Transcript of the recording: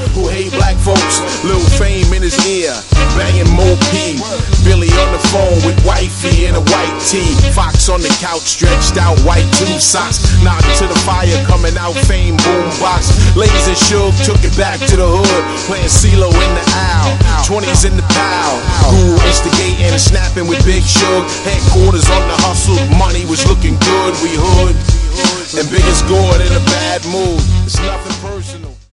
who hate black folks. Lil Fame in his ear, banging Mo P. Billy on the phone with wifey in a white tee. Fox on the couch, stretched out, white tube socks. Nodding to the fire, coming out, Fame boombox. Ladies and Suge took it back to the hood, playing CeeLo in the owl. 20s in the pal, Guru instigating and snapping with Big Suge. Headquarters on the hustle, money was looking good, we hood. And Biggest Gord in a bad mood, it's nothing personal.